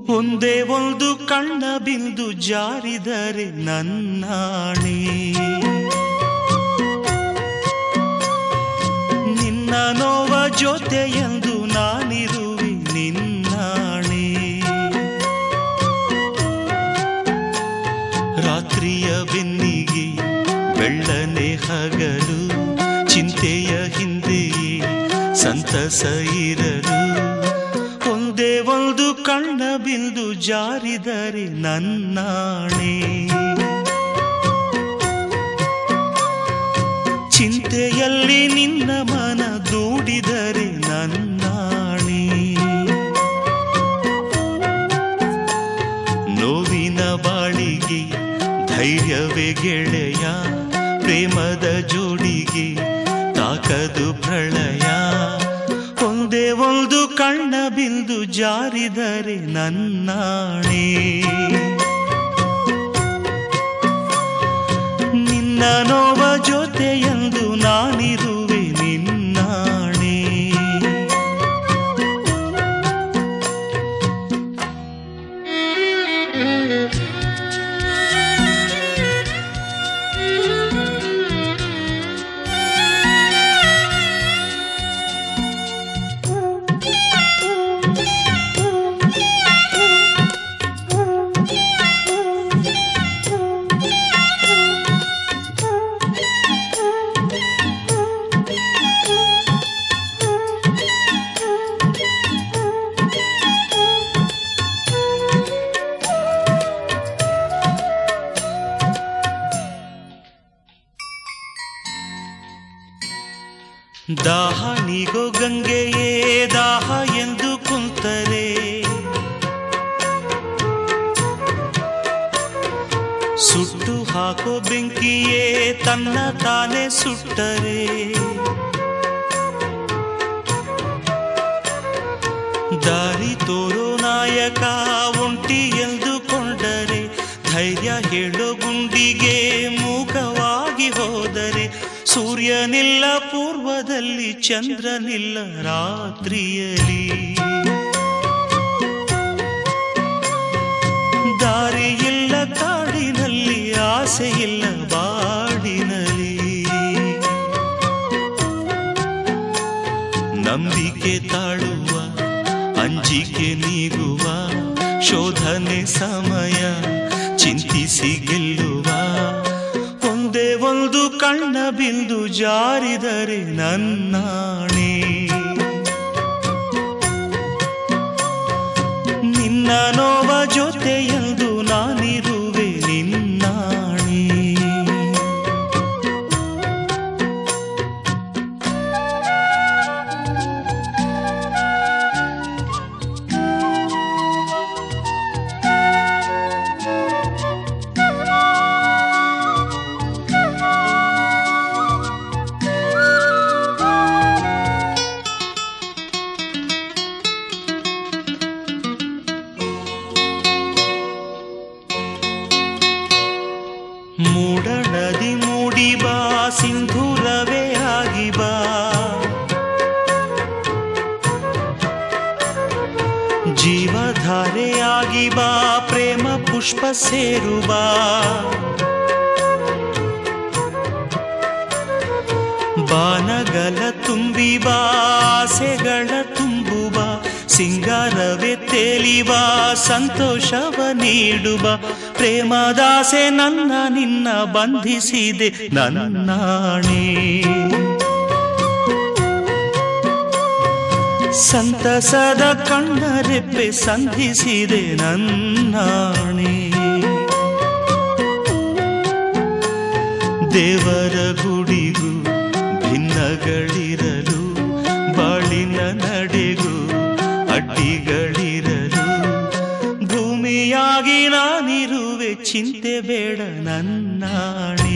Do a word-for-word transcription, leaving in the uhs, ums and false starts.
ಒಂದೇ ಒಂದು ಕಣ್ಣ ಬಿಂದು ಜಾರಿದರೆ ನನ್ನಾಣೆ. ನಿನ್ನ ನೋವ ಜೊತೆಯೆಂದು ನಾನಿರುವೆ ನಿನ್ನಾಣೆ. ರಾತ್ರಿಯ ಬೆನ್ನಿಗೆ ಬೆಳ್ಳನೆ ಹಗಲು, ಚಿಂತೆಯ ಹಿಂದೆಯೇ ಸಂತಸ ಇರಲು. ಒಂದೇ ಒಂದು ಕಣ್ಣ ಬಿಂದು ಜಾರಿದರೆ ನನ್ನಾಣೆ. ಚಿಂತೆಯಲ್ಲಿ ನಿನ್ನ ಮನ ದೂಡಿದರೆ ನನ್ನಾಣೆ. ನೋವಿನ ಬಾಳಿಗೆ ಧೈರ್ಯವೇ ಗೆಳೆಯ, ಪ್ರೇಮದ ಜೋಡಿಗೆ ತಾಕದು ಪ್ರಳಯ. ಒಂದೇ ಒಂದು ಕಣ್ಣ ಬಿಂದು ಜಾರಿದರೆ ನನ್ನಾಣೆ. ನಿನ್ನ ನೋವ ಜೊತೆಯೆಂದು ನಾನಿರುವೆ ನಿನ್ನಾಣೆ. ದಾಹ ನೀಗೋ ಗಂಗೆಯೇ ದಾಹ ಎಂದು ಕುಂತರೆ, ಸುಟ್ಟು ಹಾಕೋ ಬೆಂಕಿಯೇ ತನ್ನ ತಾನೇ ಸುಟ್ಟರೆ. ದಾರಿ ತೋರೋ ನಾಯಕ ಒಂಟಿ ಎಂದುಕೊಂಡರೆ, ಧೈರ್ಯ ಹೇಳೋ ಗುಂಡಿಗೆ ಮೂಕವಾಗಿ ಹೋದರೆ. ಸೂರ್ಯನಿಲ್ಲ ಪೂರ್ವದಲ್ಲಿ, ಚಂದ್ರನಿಲ್ಲ ರಾತ್ರಿಯಲಿ. ದಾರಿಯಿಲ್ಲ ಕಾಡಿನಲ್ಲಿ, ಆಸೆಯಿಲ್ಲ ಬಾಡಿನಲ್ಲಿ. ನಂಬಿಕೆ ತಾಳುವ, ಅಂಜಿಕೆ ನೀಗುವ, ಶೋಧನೆ ಸಮಯ ಚಿಂತಿಸಿ ಗೆಲ್ಲುವ. ಒಂದೇ ಒಂದು ಕಣ್ಣ ಬಿಂದು ಜಾರಿದರೆ ನನ್ನಾಣೆ. ನಿನ್ನ ನೋವ ಜೊತೆಯೆಂದು ನಾನಿರುವೆ ನಿನ್ನಾಣೆ. ಮೂಡಣದಿ ಮೂಡಿ ಬಾ, ಸಿಂಧೂರವೇ ಆಗಿ ಬಾ. ಜೀವಧಾರೆಯಾಗಿ ಬಾ, ಪ್ರೇಮ ಪುಷ್ಪ ಸೇರು ಬಾ. ಬಾನಗಲ ತುಂಬಿ ಬಾ, ಆಸೆಗಳ ತುಂಬು ಬಾ. ಸಿಂಗಾರವೇ ತೇಲಿಬಾ, ಸಂತೋಷವ ನೀಡುವ. ಪ್ರೇಮದಾಸೆ ನನ್ನ ನಿನ್ನ ಬಂಧಿಸಿದೆ ನನ್ನಾಣೆ. ಸಂತಸದ ಕಣ್ಣರೆಪ್ಪೆ ಸಂಧಿಸಿದೆ ನನ್ನಾಣೆ. ದೇವರ ಗುಡಿಗೂ ಭಿನ್ನಗಳಿರಲು, ಬಾಳಿನ ನಡೆಗೂ ಅಡ್ಡಿಗಳಿರಲು. ಭೂಮಿಯಾಗಿ ನಾನಿರುವೆ, ಚಿಂತೆ ಬೇಡ ನನ್ನಾಣೆ.